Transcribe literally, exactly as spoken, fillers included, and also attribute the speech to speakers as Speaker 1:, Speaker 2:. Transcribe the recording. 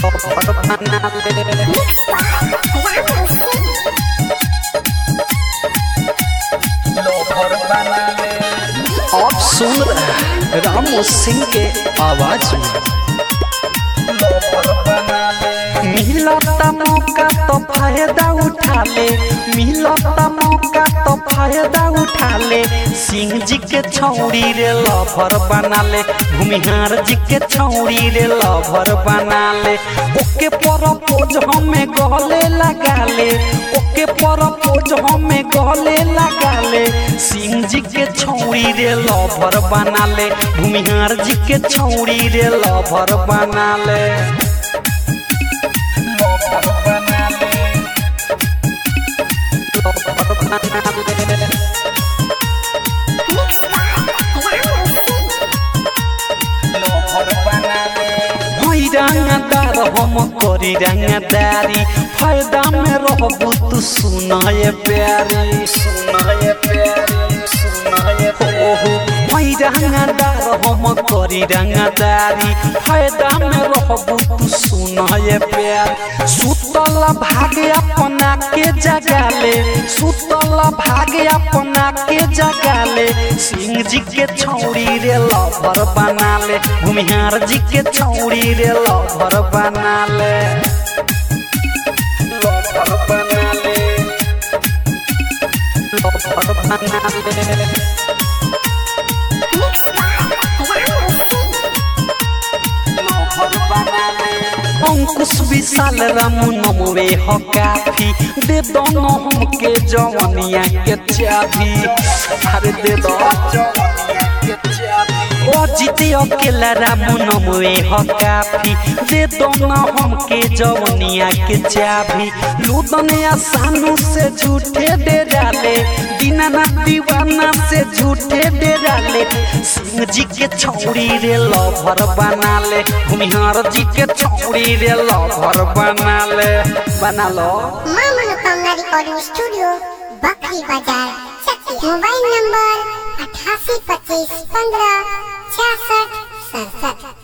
Speaker 1: आप सुन रहे हैं रामू सिंह के आवाज में। मिलता मौका तो फायदा उठा ले, मिलता मौका तो फायदा उठा ले। सिंह जी के छौड़ी रे लवर बना ले, भूमिहार जी के छौड़ी रे लवर बना ले। ओके परपोज हमें गले लगा ले, ओके परपोज हमें गले लगा ले। सिंह जी के छौड़ी रे लवर बना ले, भूमिहार जी के छौड़ी रे लवर बना ले। रंगदार हम करी रंगदारी, फायदा में रहबू तू सुनाए प्यारी, सुनाए प्यारी, सुनाए प्यारी। रंगदार हम करी रंगदारी, फायदा में रहबू तू सुनाए प्यार। सुतला भाग्य अपना के जगा ले, सुतला भाग्य अपना के जगा ले। सिंह जी के छौड़ी रे लवर बना ले, भूमिहार जी के छौड़ी रे लवर बना ले, लवर बना ले, लवर बना ले। अंकुश विशाल रामू नमवे हो काफी, दे दोनों हमके जवनिया के चाबी, अरे दे दो ओ जीते अकेला रामू नमवे हो काफी, दे दोनों हमके जवनिया के चाबी। लूदने आसानू से झूठे दे डाले, दीनानाथ दीवाना से झूठे दे डाले। सिंह जी के छौड़ी रे लवर बना ले, भूमिहार जी के छौड़ी रे लवर बना ले, बना लो।
Speaker 2: मां मनोकामना रिकॉर्डिंग स्टूडियो बकरी बाजार, मोबाइल नंबर अठासी पच्चीस पंद्रह छियासठ सड़सठ।